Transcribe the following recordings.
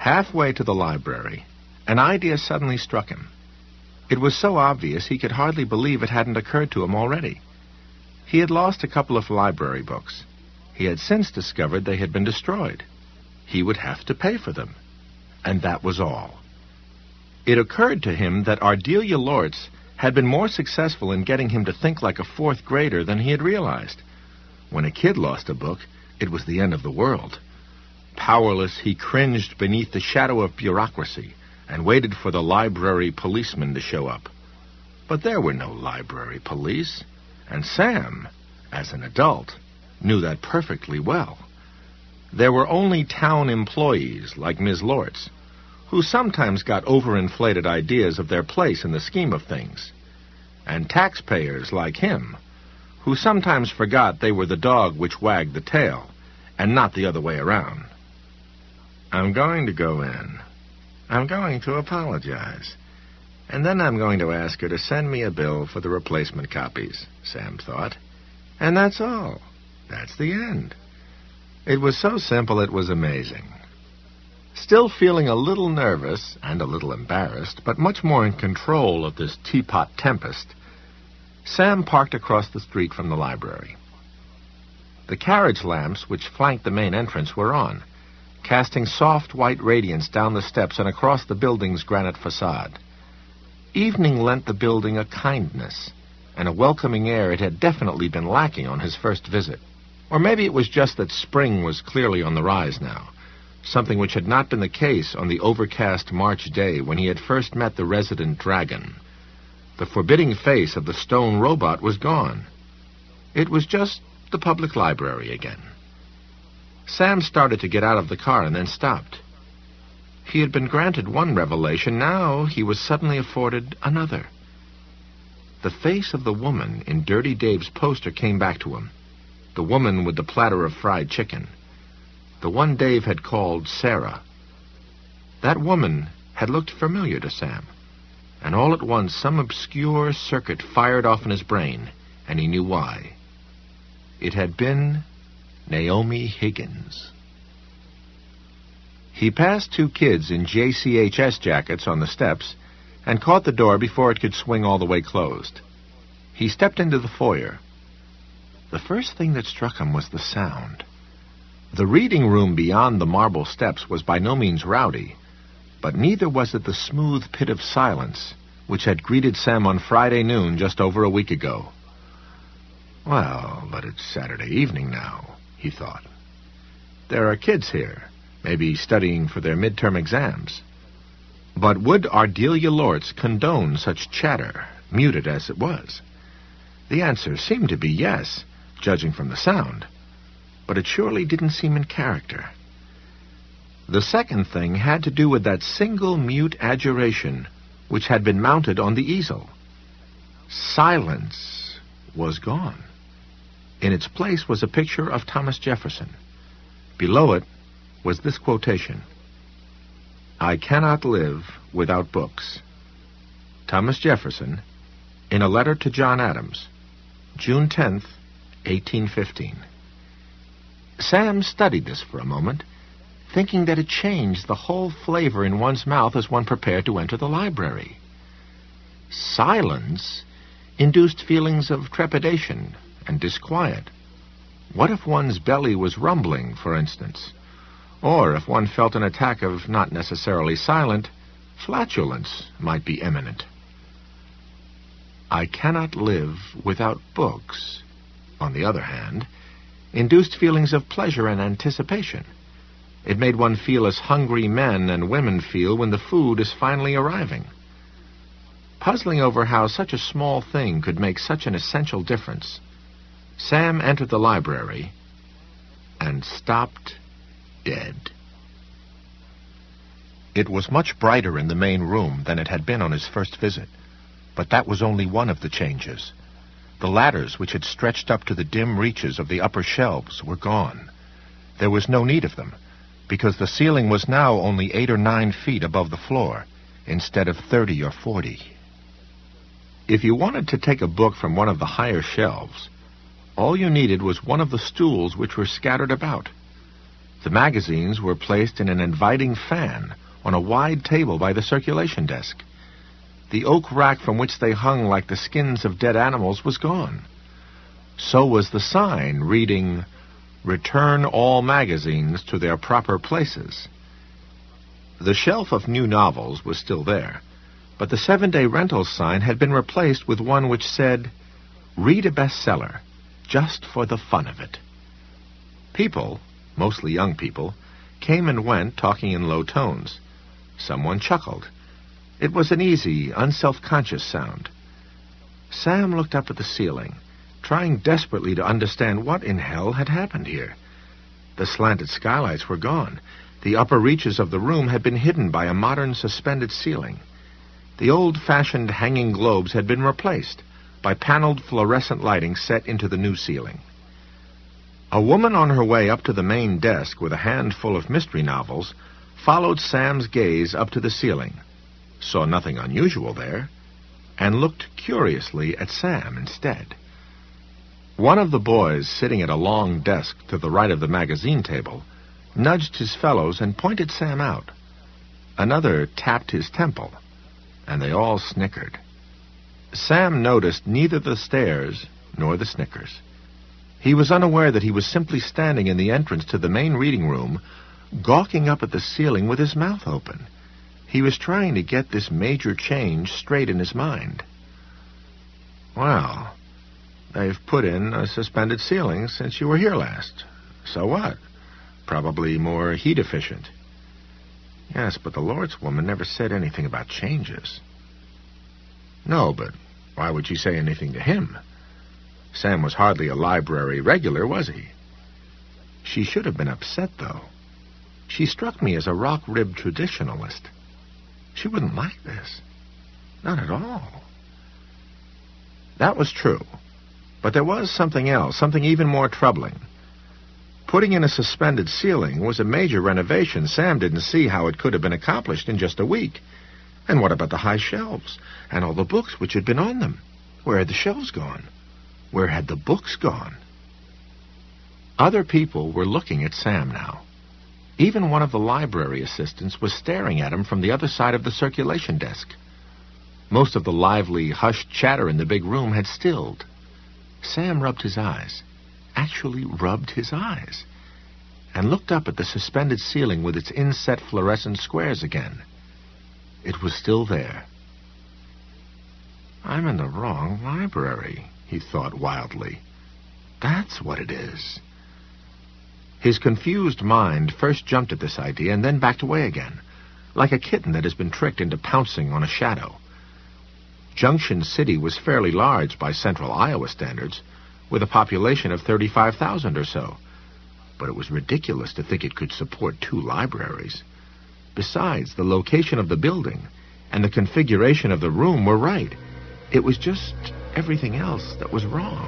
Halfway to the library, an idea suddenly struck him. It was so obvious he could hardly believe it hadn't occurred to him already. He had lost a couple of library books. He had since discovered they had been destroyed. He would have to pay for them. And that was all. It occurred to him that Ardelia Lortz had been more successful in getting him to think like a fourth grader than he had realized. When a kid lost a book, it was the end of the world. Powerless, he cringed beneath the shadow of bureaucracy and waited for the library policeman to show up. But there were no library police, and Sam, as an adult, knew that perfectly well. There were only town employees like Ms. Lortz, who sometimes got overinflated ideas of their place in the scheme of things, and taxpayers like him, who sometimes forgot they were the dog which wagged the tail, and not the other way around. I'm going to go in. I'm going to apologize. And then I'm going to ask her to send me a bill for the replacement copies, Sam thought. And that's all. That's the end. It was so simple it was amazing. Still feeling a little nervous and a little embarrassed, but much more in control of this teapot tempest, Sam parked across the street from the library. The carriage lamps which flanked the main entrance were on, casting soft white radiance down the steps and across the building's granite facade. Evening lent the building a kindness and a welcoming air it had definitely been lacking on his first visit. Or maybe it was just that spring was clearly on the rise now, something which had not been the case on the overcast March day when he had first met the resident dragon. The forbidding face of the stone robot was gone. It was just the public library again. Sam started to get out of the car and then stopped. He had been granted one revelation. Now he was suddenly afforded another. The face of the woman in Dirty Dave's poster came back to him. The woman with the platter of fried chicken. The one Dave had called Sarah. That woman had looked familiar to Sam. And all at once some obscure circuit fired off in his brain, and he knew why. It had been Naomi Higgins. He passed two kids in JCHS jackets on the steps and caught the door before it could swing all the way closed. He stepped into the foyer. The first thing that struck him was the sound. The reading room beyond the marble steps was by no means rowdy, but neither was it the smooth pit of silence which had greeted Sam on Friday noon just over a week ago. Well, but it's Saturday evening now, he thought. There are kids here, maybe studying for their midterm exams. But would Ardelia Lortz condone such chatter, muted as it was? The answer seemed to be yes, judging from the sound, but it surely didn't seem in character. The second thing had to do with that single mute adjuration which had been mounted on the easel. Silence was gone. In its place was a picture of Thomas Jefferson. Below it was this quotation: "I cannot live without books." Thomas Jefferson, in a letter to John Adams, June 10th, 1815. Sam studied this for a moment, thinking that it changed the whole flavor in one's mouth as one prepared to enter the library. Silence induced feelings of trepidation and disquiet. What if one's belly was rumbling, for instance? Or if one felt an attack of not necessarily silent, flatulence might be imminent. I cannot live without books, on the other hand, induced feelings of pleasure and anticipation. It made one feel as hungry men and women feel when the food is finally arriving. Puzzling over how such a small thing could make such an essential difference, Sam entered the library and stopped dead. It was much brighter in the main room than it had been on his first visit, but that was only one of the changes. The ladders which had stretched up to the dim reaches of the upper shelves were gone. There was no need of them, because the ceiling was now only 8 or 9 feet above the floor, instead of 30 or 40. If you wanted to take a book from one of the higher shelves, all you needed was one of the stools which were scattered about. The magazines were placed in an inviting fan on a wide table by the circulation desk. The oak rack from which they hung like the skins of dead animals was gone. So was the sign reading, "Return all magazines to their proper places." The shelf of new novels was still there, but the 7-day rentals sign had been replaced with one which said, "Read a bestseller, just for the fun of it." People, mostly young people, came and went talking in low tones. Someone chuckled. It was an easy, unself-conscious sound. Sam looked up at the ceiling, trying desperately to understand what in hell had happened here. The slanted skylights were gone. The upper reaches of the room had been hidden by a modern suspended ceiling. The old-fashioned hanging globes had been replaced by paneled fluorescent lighting set into the new ceiling. A woman on her way up to the main desk with a handful of mystery novels followed Sam's gaze up to the ceiling, saw nothing unusual there, and looked curiously at Sam instead. One of the boys sitting at a long desk to the right of the magazine table nudged his fellows and pointed Sam out. Another tapped his temple, and they all snickered. Sam noticed neither the stares nor the snickers. He was unaware that he was simply standing in the entrance to the main reading room, gawking up at the ceiling with his mouth open. He was trying to get this major change straight in his mind. Well, they've put in a suspended ceiling since you were here last. So what? Probably more heat efficient. Yes, but the Lord's woman never said anything about changes. No, but why would she say anything to him? Sam was hardly a library regular, was he? She should have been upset, though. She struck me as a rock-ribbed traditionalist. She wouldn't like this. Not at all. That was true. But there was something else, something even more troubling. Putting in a suspended ceiling was a major renovation. Sam didn't see how it could have been accomplished in just a week. And what about the high shelves? And all the books which had been on them? Where had the shelves gone? Where had the books gone? Other people were looking at Sam now. Even one of the library assistants was staring at him from the other side of the circulation desk. Most of the lively, hushed chatter in the big room had stilled. Sam rubbed his eyes, actually rubbed his eyes, and looked up at the suspended ceiling with its inset fluorescent squares again. It was still there. I'm in the wrong library, he thought wildly. That's what it is. His confused mind first jumped at this idea and then backed away again, like a kitten that has been tricked into pouncing on a shadow. Junction City was fairly large by central Iowa standards, with a population of 35,000 or so. But it was ridiculous to think it could support 2 libraries. Besides, the location of the building and the configuration of the room were right. It was just everything else that was wrong.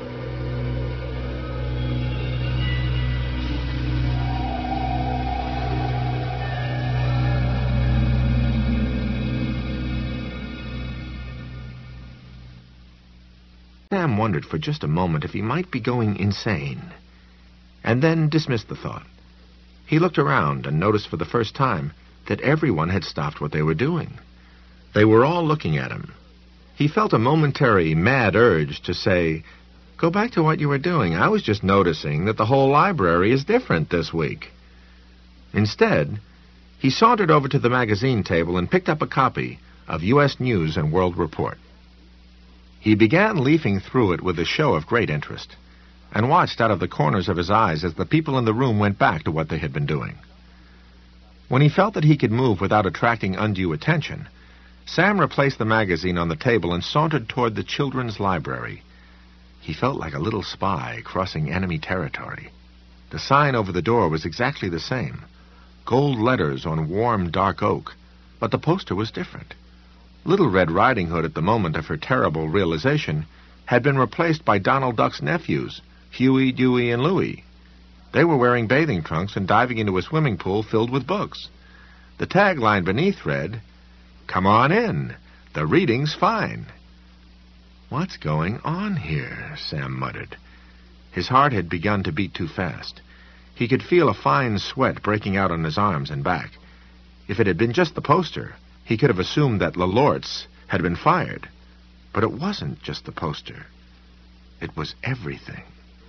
Sam wondered for just a moment if he might be going insane, and then dismissed the thought. He looked around and noticed for the first time that everyone had stopped what they were doing. They were all looking at him. He felt a momentary mad urge to say, "Go back to what you were doing. I was just noticing that the whole library is different this week." Instead, he sauntered over to the magazine table and picked up a copy of U.S. News and World Report. He began leafing through it with a show of great interest, and watched out of the corners of his eyes as the people in the room went back to what they had been doing. When he felt that he could move without attracting undue attention, Sam replaced the magazine on the table and sauntered toward the children's library. He felt like a little spy crossing enemy territory. The sign over the door was exactly the same, gold letters on warm, dark oak, but the poster was different. Little Red Riding Hood, at the moment of her terrible realization, had been replaced by Donald Duck's nephews, Huey, Dewey, and Louie. They were wearing bathing trunks and diving into a swimming pool filled with books. The tagline beneath read, "Come on in. The reading's fine." What's going on here? Sam muttered. His heart had begun to beat too fast. He could feel a fine sweat breaking out on his arms and back. If it had been just the poster, he could have assumed that LaLortz had been fired. But it wasn't just the poster. It was everything.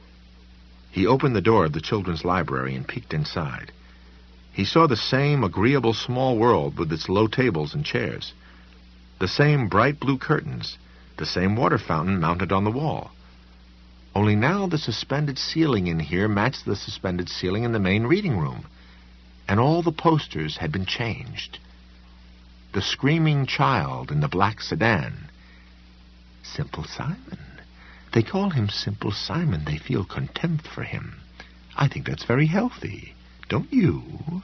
He opened the door of the children's library and peeked inside. He saw the same agreeable small world with its low tables and chairs, the same bright blue curtains, the same water fountain mounted on the wall. Only now the suspended ceiling in here matched the suspended ceiling in the main reading room, and all the posters had been changed. The screaming child in the black sedan. Simple Simon. They call him Simple Simon. They feel contempt for him. I think that's very healthy. Don't you?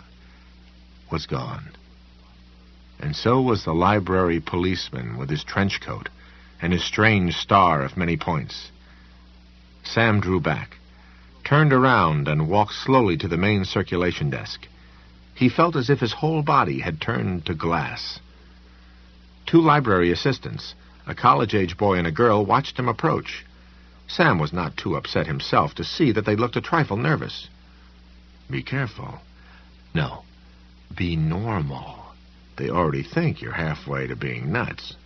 Was gone. And so was the library policeman with his trench coat and his strange star of many points. Sam drew back, turned around, and walked slowly to the main circulation desk. He felt as if his whole body had turned to glass. 2 library assistants, a college-age boy and a girl, watched him approach. Sam was not too upset himself to see that they looked a trifle nervous. Be careful. No, be normal. They already think you're halfway to being nuts.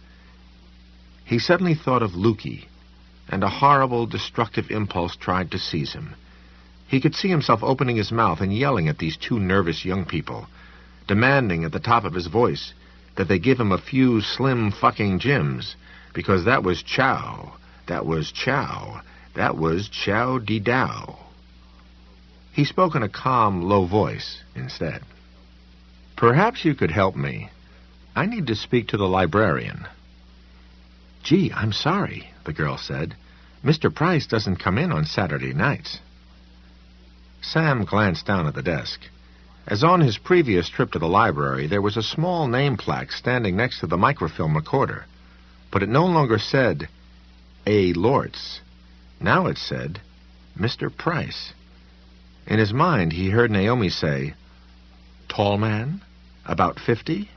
He suddenly thought of Lukey, and a horrible, destructive impulse tried to seize him. He could see himself opening his mouth and yelling at these 2 nervous young people, demanding at the top of his voice that they give him a few slim fucking Jims, because that was chow, that was chow, that was chow-de-dow. He spoke in a calm, low voice instead. Perhaps you could help me. I need to speak to the librarian. Gee, I'm sorry, the girl said. Mr. Price doesn't come in on Saturday nights. Sam glanced down at the desk. As on his previous trip to the library, there was a small name plaque standing next to the microfilm recorder, but it no longer said A. Lortz. Now it said Mr. Price. In his mind, he heard Naomi say, "Tall man? About 50?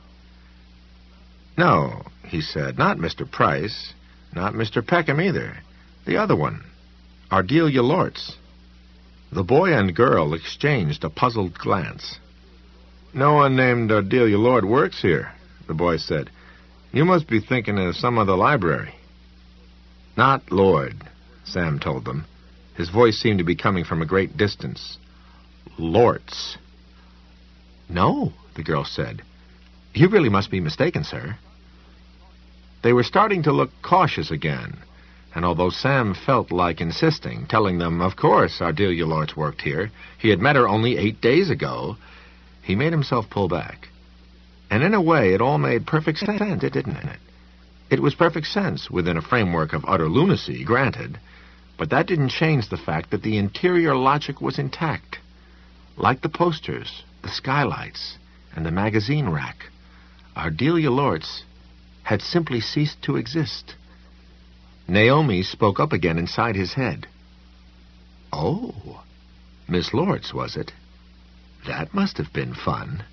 No, he said, not Mr. Price, not Mr. Peckham either. The other one, Ardelia Lortz." The boy and girl exchanged a puzzled glance. "No one named Ardelia Lortz works here," the boy said. "You must be thinking of some other library." "Not Lord," Sam told them. His voice seemed to be coming from a great distance. "Lortz." "No," the girl said. "You really must be mistaken, sir." They were starting to look cautious again, and although Sam felt like insisting, telling them, of course, Ardelia Lortz worked here, he had met her only 8 days ago, he made himself pull back. And in a way, it all made perfect sense, didn't it? It was perfect sense within a framework of utter lunacy, granted, but that didn't change the fact that the interior logic was intact. Like the posters, the skylights, and the magazine rack, Ardelia Lortz had simply ceased to exist. Naomi spoke up again inside his head. "Oh, Miss Lortz, was it? That must have been fun."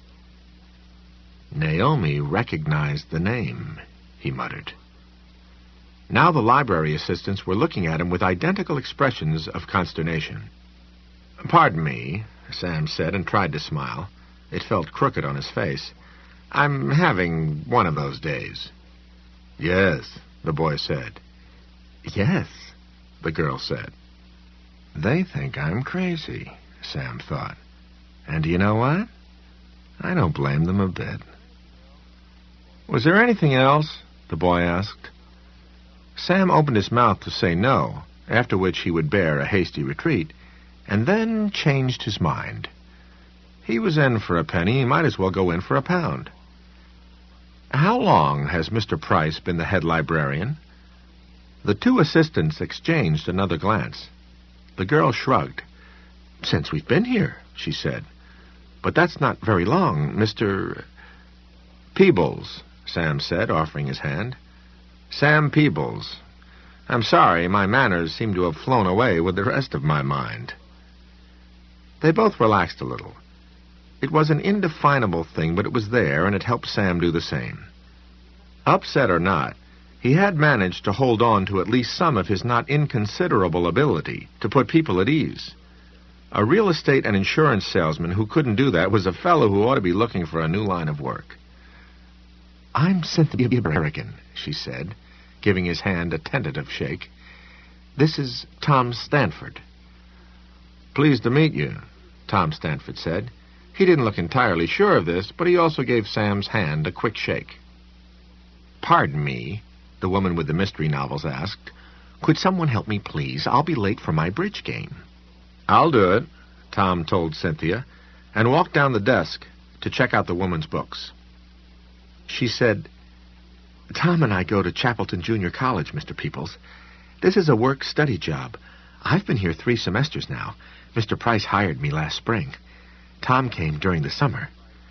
Naomi recognized the name, he muttered. Now the library assistants were looking at him with identical expressions of consternation. "Pardon me," Sam said, and tried to smile. It felt crooked on his face. "I'm having one of those days." "Yes," the boy said. "Yes," the girl said. They think I'm crazy, Sam thought. And do you know what? I don't blame them a bit. "Was there anything else?" the boy asked. Sam opened his mouth to say no, after which he would bear a hasty retreat, and then changed his mind. He was in for a penny, he might as well go in for a pound. "How long has Mr. Price been the head librarian?" The 2 assistants exchanged another glance. The girl shrugged. "Since we've been here," she said. "But that's not very long, Mr. "Peebles," Sam said, offering his hand. "Sam Peebles. I'm sorry, my manners seem to have flown away with the rest of my mind." They both relaxed a little. It was an indefinable thing, but it was there, and it helped Sam do the same. Upset or not, he had managed to hold on to at least some of his not inconsiderable ability to put people at ease. A real estate and insurance salesman who couldn't do that was a fellow who ought to be looking for a new line of work. "I'm Cynthia Berrigan," she said, giving his hand a tentative shake. "This is Tom Stanford." "Pleased to meet you," Tom Stanford said. He didn't look entirely sure of this, but he also gave Sam's hand a quick shake. "Pardon me," the woman with the mystery novels asked. "Could someone help me, please? I'll be late for my bridge game." "I'll do it," Tom told Cynthia, and walked down the desk to check out the woman's books. She said, "Tom and I go to Chapelton Junior College, Mr. Peoples. This is a work-study job. I've been here 3 semesters now. Mr. Price hired me last spring. Tom came during the summer."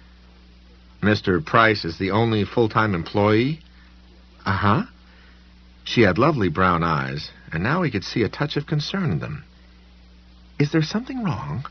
"Mr. Price is the only full-time employee?" "Uh-huh." She had lovely brown eyes, and now he could see a touch of concern in them. "Is there something wrong?"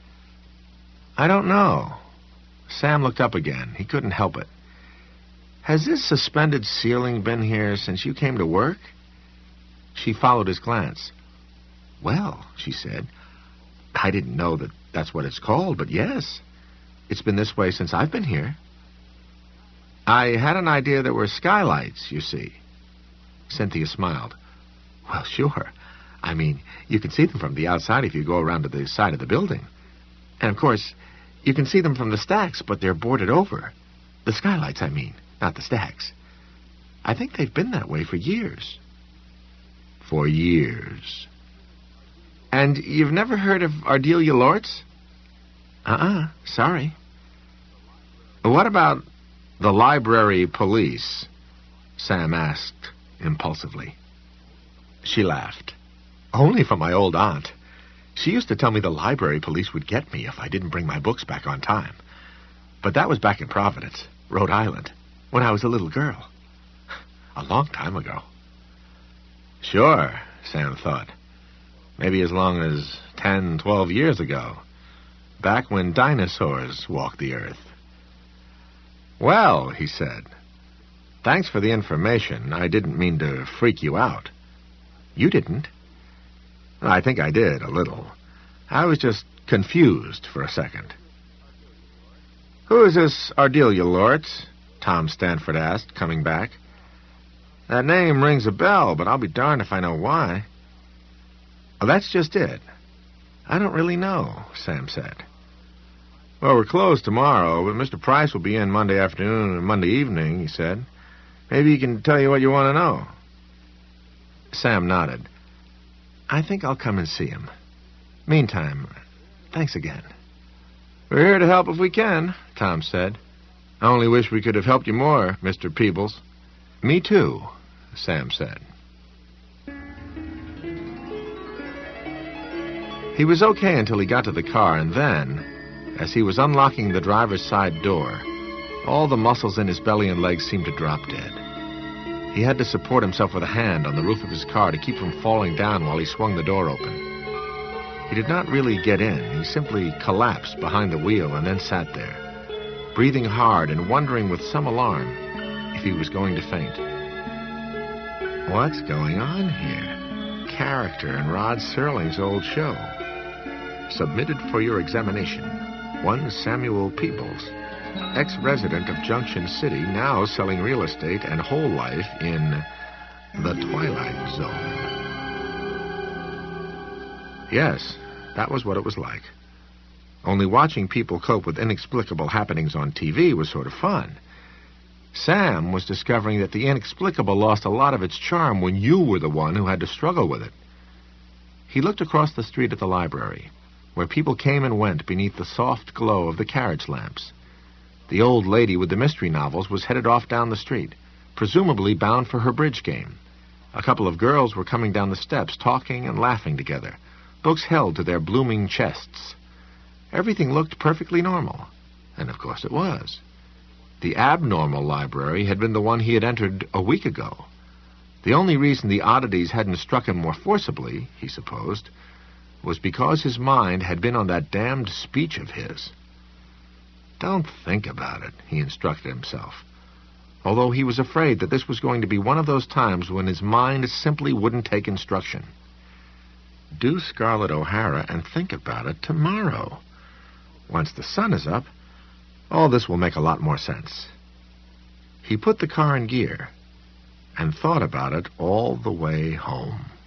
"I don't know." Sam looked up again. He couldn't help it. "Has this suspended ceiling been here since you came to work?" She followed his glance. "Well," she said, "I didn't know that's what it's called, but yes. It's been this way since I've been here." "I had an idea there were skylights, you see." Cynthia smiled. "Well, sure. I mean, you can see them from the outside if you go around to the side of the building. And, of course, you can see them from the stacks, but they're boarded over. The skylights, I mean, not the stacks. I think they've been that way for years." "For years." "And you've never heard of Ardelia Lortz?" Sorry." "What about the library police?" Sam asked impulsively. She laughed. "Only from my old aunt. She used to tell me the library police would get me if I didn't bring my books back on time. But that was back in Providence, Rhode Island, when I was a little girl. A long time ago." "Sure," Sam thought. "Maybe as long as 10, 12 years ago. Back when dinosaurs walked the earth." "Well," he said, "thanks for the information. I didn't mean to freak you out." "You didn't?" "I think I did, a little. I was just confused for a second." "Who is this Ardelia Lortz?" Tom Stanford asked, coming back. "That name rings a bell, but I'll be darned if I know why." "Well, that's just it. I don't really know," Sam said. "Well, we're closed tomorrow, but Mr. Price will be in Monday afternoon and Monday evening," he said. "Maybe he can tell you what you want to know." Sam nodded. "I think I'll come and see him. Meantime, thanks again." "We're here to help if we can," Tom said. "I only wish we could have helped you more, Mr. Peebles." "Me too," Sam said. He was okay until he got to the car, and then, as he was unlocking the driver's side door, all the muscles in his belly and legs seemed to drop dead. He had to support himself with a hand on the roof of his car to keep from falling down while he swung the door open. He did not really get in. He simply collapsed behind the wheel and then sat there, breathing hard and wondering with some alarm if he was going to faint. What's going on here? Character in Rod Serling's old show. Submitted for your examination. One Samuel Peebles, ex-resident of Junction City, now selling real estate and whole life in the Twilight Zone. Yes, that was what it was like. Only watching people cope with inexplicable happenings on TV was sort of fun. Sam was discovering that the inexplicable lost a lot of its charm when you were the one who had to struggle with it. He looked across the street at the library, where people came and went beneath the soft glow of the carriage lamps. The old lady with the mystery novels was headed off down the street, presumably bound for her bridge game. A couple of girls were coming down the steps, talking and laughing together, books held to their blooming chests. Everything looked perfectly normal, and of course it was. The abnormal library had been the one he had entered a week ago. The only reason the oddities hadn't struck him more forcibly, he supposed, was because his mind had been on that damned speech of his. Don't think about it, he instructed himself, although he was afraid that this was going to be one of those times when his mind simply wouldn't take instruction. Do Scarlett O'Hara and think about it tomorrow. Once the sun is up, all this will make a lot more sense. He put the car in gear and thought about it all the way home.